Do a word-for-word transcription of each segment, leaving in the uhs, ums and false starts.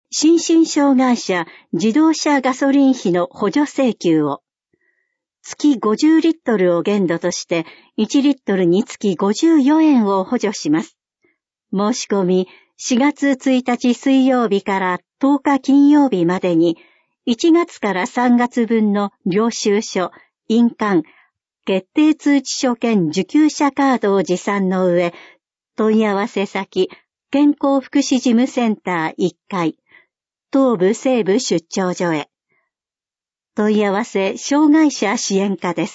心身障害者自動車ガソリン費の補助請求を、月ごじゅうリットルを限度としていちリットルにつきごじゅうよえんを補助します。申し込みしがつついたち水曜日からとおか金曜日までにいちがつからさんがつぶんの領収書、印鑑、決定通知書兼受給者カードを持参の上、問い合わせ先、健康福祉事務センターいっかい、東部西部出張所へ。問い合わせ障害者支援課です。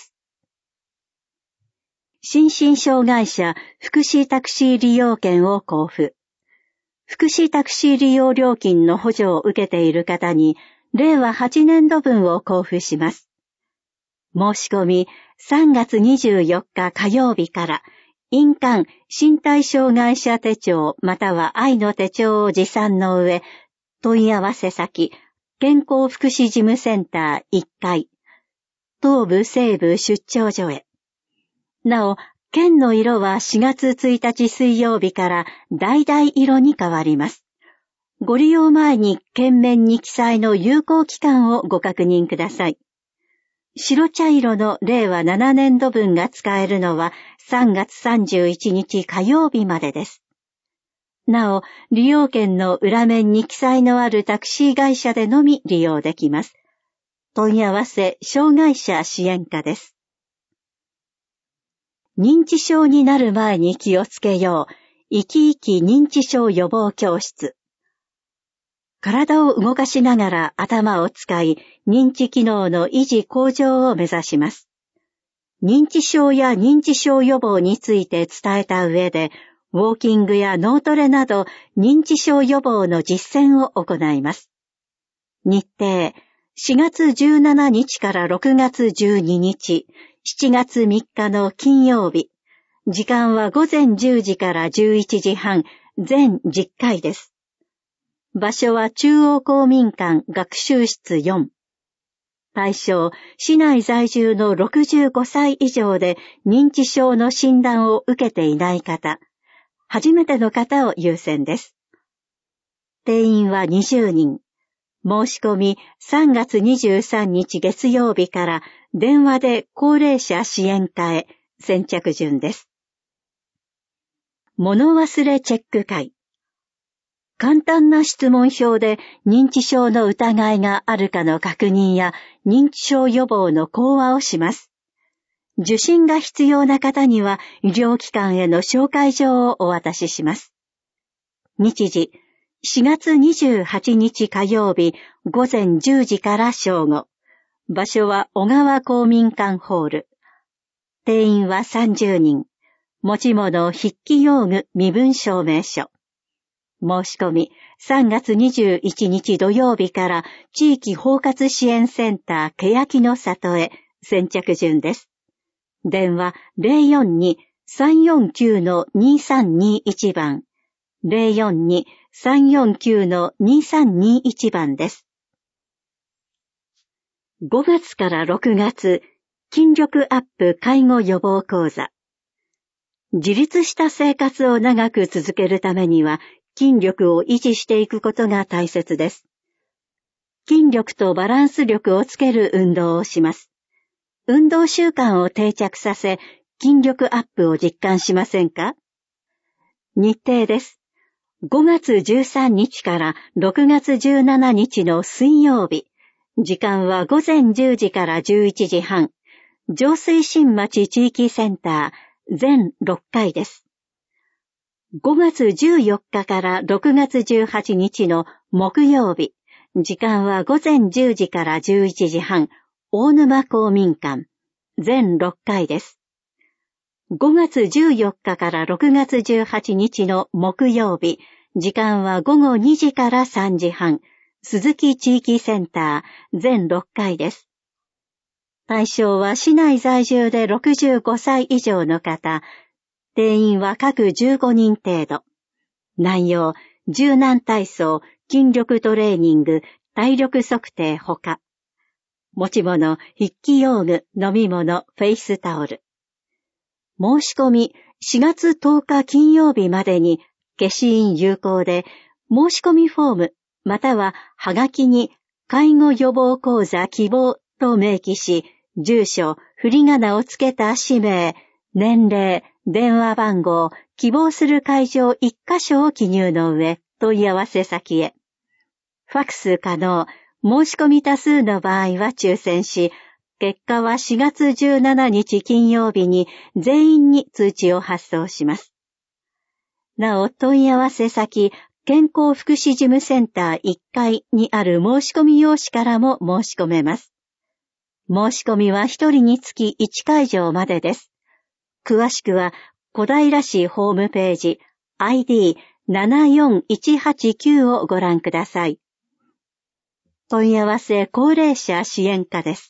心身障害者福祉タクシー利用券を交付。福祉タクシー利用料金の補助を受けている方に、れいわはちねんどぶんを交付します。申し込みさんがつにじゅうよっか火曜日から、印鑑身体障害者手帳または愛の手帳を持参の上、問い合わせ先、健康福祉事務センターいっかい、東部西部出張所へ。なお、券の色はしがつついたち水曜日から橙色に変わります。ご利用前に券面に記載の有効期間をご確認ください。白茶色のれいわななねんどぶんが使えるのはさんがつさんじゅういちにち火曜日までです。なお、利用券の裏面に記載のあるタクシー会社でのみ利用できます。問い合わせ障害者支援課です。認知症になる前に気をつけよう。生き生き認知症予防教室。体を動かしながら頭を使い、認知機能の維持向上を目指します。認知症や認知症予防について伝えた上で、ウォーキングや脳トレなど認知症予防の実践を行います。日程、しがつじゅうしちにちからろくがつじゅうににち、しちがつみっかの金曜日。時間はごぜんじゅうじからじゅういちじはん、全じゅっかいです。場所は中央公民館学習室よん。対象、市内在住のろくじゅうごさい以上で認知症の診断を受けていない方。初めての方を優先です。定員はにじゅうにん。申し込みさんがつにじゅうさんにち月曜日から電話で高齢者支援課へ先着順です。物忘れチェック会。簡単な質問票で認知症の疑いがあるかの確認や認知症予防の講話をします。受診が必要な方には医療機関への紹介状をお渡しします。日時、しがつにじゅうはちにち火曜日ごぜんじゅうじから正午。場所は小川公民館ホール。定員はさんじゅうにん。持ち物筆記用具身分証明書。申し込みさんがつにじゅういちにち土曜日から地域包括支援センター欅の里へ先着順です。電話 ゼロよんに さんよんきゅう にさんにいち 番 ゼロよんに さんよんきゅう にさんにいち 番です。ごがつからろくがつ、筋力アップ介護予防講座。自立した生活を長く続けるためには筋力を維持していくことが大切です。筋力とバランス力をつける運動をします。運動習慣を定着させ、筋力アップを実感しませんか？日程です。ごがつじゅうさんにちからろくがつじゅうしちにちの水曜日。時間はごぜんじゅうじからじゅういちじはん。上水新町地域センター全ろっかいです。ごがつじゅうよっかからろくがつじゅうはちにちの木曜日。時間はごぜんじゅうじからじゅういちじはん。大沼公民館全ろっかいです。ごがつじゅうよっかからろくがつじゅうはちにちの木曜日。時間はごごにじからさんじはん。鈴木地域センター全ろっかいです。対象は市内在住でろくじゅうごさい以上の方。定員は各じゅうごにん程度。内容、柔軟体操、筋力トレーニング、体力測定ほか。持ち物、筆記用具、飲み物、フェイスタオル。申し込みしがつとおか金曜日までに消印有効で、申し込みフォームまたははがきに介護予防講座希望と明記し、住所、振り仮名をつけた氏名、年齢、電話番号、希望する会場一箇所を記入の上、問い合わせ先へ。ファックス可能、申し込み多数の場合は抽選し、結果はしがつじゅうしちにち金曜日に全員に通知を発送します。なお、問い合わせ先、健康福祉事務センターいっかいにある申し込み用紙からも申し込めます。申し込みはひとりにつきいちかいじょうまでです。詳しくは、小平市ホームページ アイディーななよんいちはちきゅう をご覧ください。問い合わせ高齢者支援課です。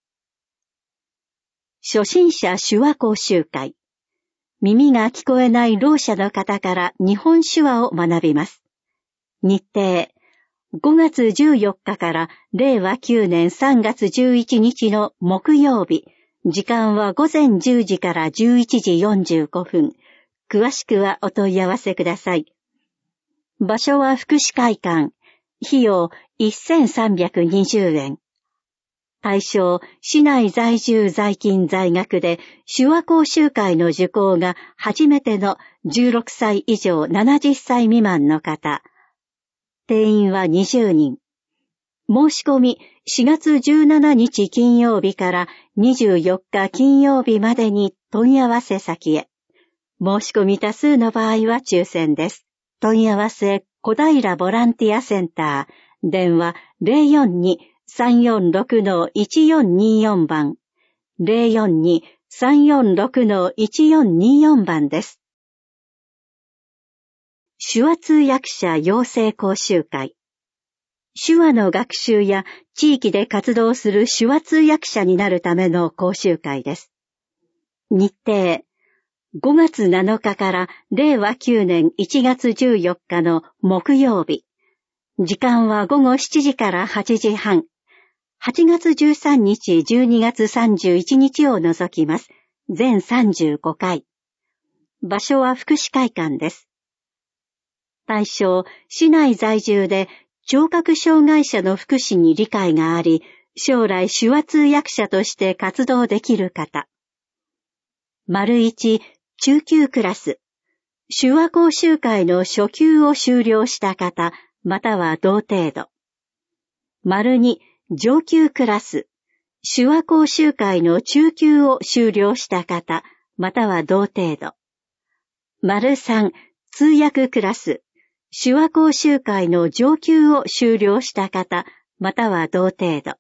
初心者手話講習会。耳が聞こえないろう者の方から日本手話を学びます。日程、ごがつじゅうよっかかられいわきゅうねんさんがつじゅういちにちの木曜日。時間はごぜんじゅうじからじゅういちじよんじゅうごふん。詳しくはお問い合わせください。場所は福祉会館。費用せんさんびゃくにじゅうえん。対象、市内在住在勤在学で手話講習会の受講が初めてのじゅうろくさい以上ななじゅっさい未満の方。定員はにじゅうにん。申し込みしがつじゅうしちにち金曜日からにじゅうよっか金曜日までに問い合わせ先へ。申し込み多数の場合は抽選です。問い合わせ小平ボランティアセンター。電話 ゼロよんに さんよんろく いちよんによん 番。ゼロよんに さんよんろく いちよんによん 番です。手話通訳者養成講習会。手話の学習や地域で活動する手話通訳者になるための講習会です。日程、ごがつなのかかられいわきゅうねんいちがつじゅうよっかの木曜日。時間はごごしちじからはちじはん。はちがつじゅうさんにち、じゅうにがつさんじゅういちにちを除きます。全さんじゅうごかい。場所は福祉会館です。対象、市内在住で聴覚障害者の福祉に理解があり、将来手話通訳者として活動できる方。丸いち、中級クラス。手話講習会の初級を修了した方、または同程度。丸に、上級クラス。手話講習会の中級を修了した方、または同程度。丸さん、通訳クラス。手話講習会の上級を修了した方、または同程度。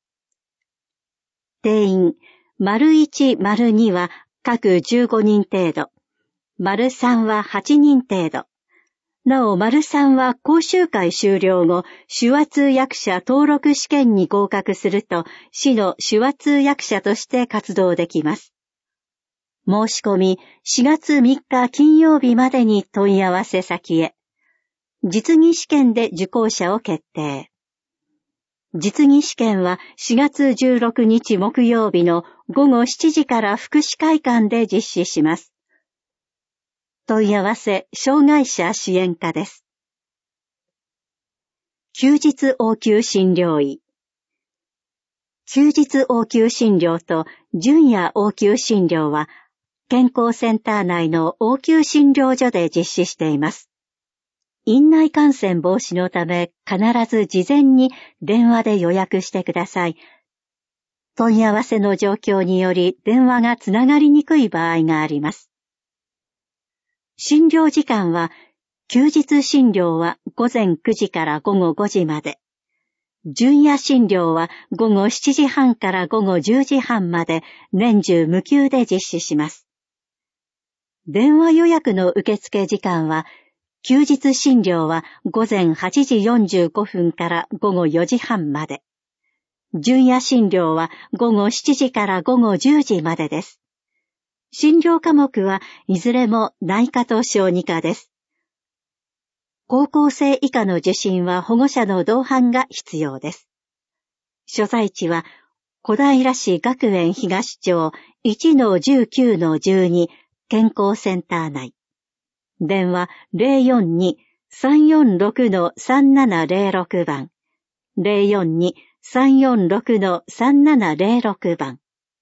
定員、丸いち、丸には各じゅうごにん程度。丸さんははちにん程度。なお、丸さんは講習会終了後、手話通訳者登録試験に合格すると、市の手話通訳者として活動できます。申し込み、しがつみっか金曜日までに問い合わせ先へ。実技試験で受講者を決定。実技試験はしがつじゅうろくにち木曜日のごごしちじから福祉会館で実施します。問い合わせ障害者支援課です。休日応急診療医。休日応急診療と準夜応急診療は健康センター内の応急診療所で実施しています。院内感染防止のため必ず事前に電話で予約してください。問い合わせの状況により電話がつながりにくい場合があります。診療時間は、休日診療はごぜんくじからごごごじまで。準夜診療はごごしちじはんからごごじゅうじはんまで年中無休で実施します。電話予約の受付時間は、休日診療はごぜんはちじよんじゅうごふんからごごよじはんまで。準夜診療はごごしちじからごごじゅうじまでです。診療科目はいずれも内科と小児科です。高校生以下の受診は保護者の同伴が必要です。所在地は小平市学園東町 いちのじゅうきゅうのじゅうに 健康センター内。電話 ゼロよんにさんよんろくのさんななぜろろく 番、ゼロよんに さんよんろくのさんななぜろろく 番。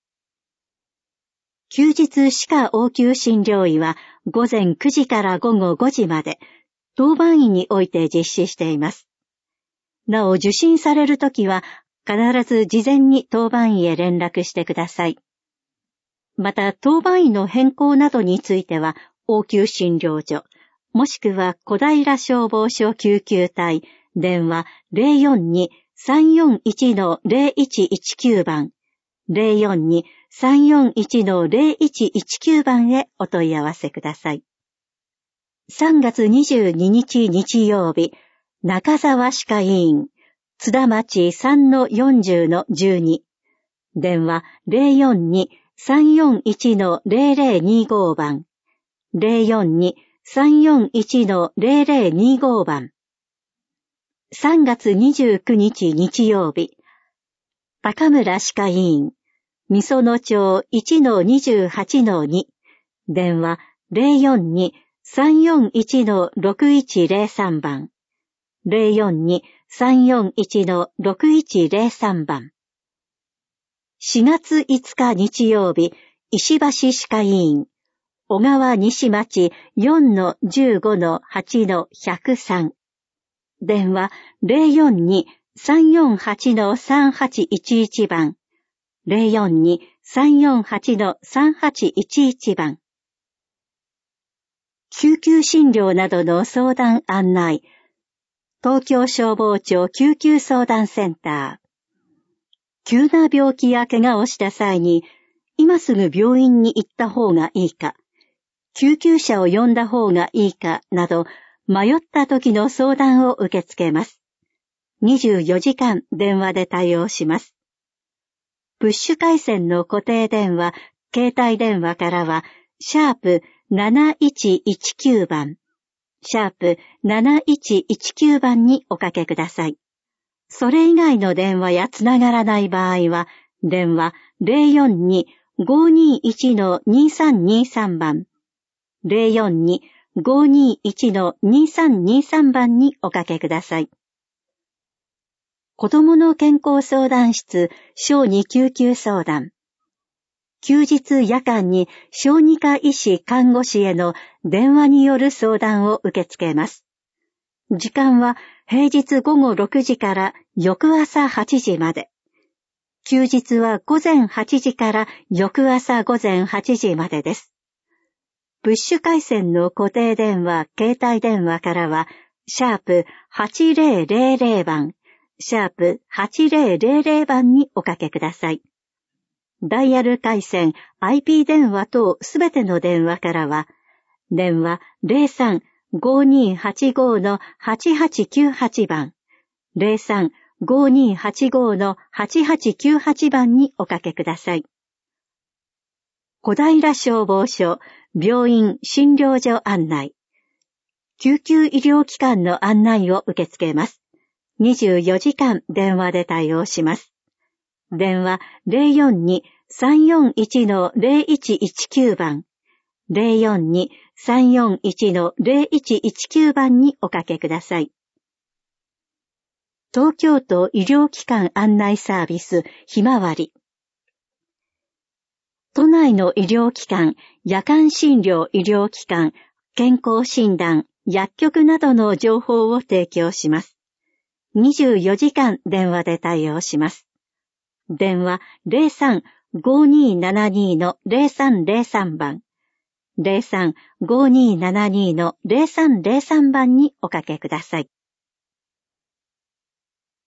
休日歯科応急診療医は午前くじから午後ごじまで当番医において実施しています。なお受診されるときは必ず事前に当番医へ連絡してください。また当番医の変更などについては応急診療所もしくは小平消防署救急隊電話 ゼロよんに さんよんいちのゼロいちいちきゅう 番ゼロよんに さんよんいちのゼロいちいちきゅう 番へお問い合わせください。さんがつにじゅうににち日曜日、中沢歯科医院、津田町 さんのよんじゅうのじゅうに、電話 ゼロよんに さんよんいちのゼロゼロにご 番、ゼロよんに さんよんいちのゼロゼロにご 番。さんがつにじゅうくにち日曜日、高村歯科医院、みその町 いちのにじゅうはちのに、電話 ゼロよんに さんよんいちのろくいちゼロさん 番、ゼロよんに さんよんいちのろくいちゼロさん 番。しがついつか日曜日、石橋歯科医院、小川西町 よんのじゅうごのはちのひゃくさん、電話 ゼロよんに さんよんはちのさんはちいちいち 番、ゼロよんに さんよんはちのさんはちいちいち 番。救急診療などの相談案内、東京消防庁救急相談センター。急な病気や怪我をした際に、今すぐ病院に行った方がいいか、救急車を呼んだ方がいいかなど、迷った時の相談を受け付けます。にじゅうよじかん電話で対応します。プッシュ回線の固定電話、携帯電話からは、シャープなないちいちきゅう 番、シャープなないちいちきゅう 番におかけください。それ以外の電話やつながらない場合は、電話 ゼロよんに ごにいちのにさんにさん 番、ゼロよんに ごにいちのにさんにさん 番におかけください。子どもの健康相談室、小児救急相談。休日夜間に小児科医師看護師への電話による相談を受け付けます。時間は平日午後ろくじから翌朝はちじまで。休日は午前はちじから翌朝午前はちじまでです。プッシュ回線の固定電話、携帯電話からは、シャープはちぜろぜろぜろ 番、シャープはちぜろぜろぜろ 番におかけください。ダイヤル回線、アイピー 電話等すべての電話からは、電話 ゼロさん ごにはちご のはちはちきゅうはち 番、ゼロさん ごにはちご のはちはちきゅうはち 番におかけください。小平消防署、病院診療所案内。救急医療機関の案内を受け付けます。にじゅうよじかん電話で対応します。電話 ゼロよんに さんよんいちのゼロいちいちきゅう 番、ゼロよんに さんよんいちのゼロいちいちきゅう 番におかけください。東京都医療機関案内サービスひまわり。都内の医療機関、夜間診療医療機関、健康診断、薬局などの情報を提供します。にじゅうよじかん電話で対応します。電話 ゼロさん ごにななに のゼロさんゼロさん 番、ゼロさん ごにななに のゼロさんゼロさん 番におかけください。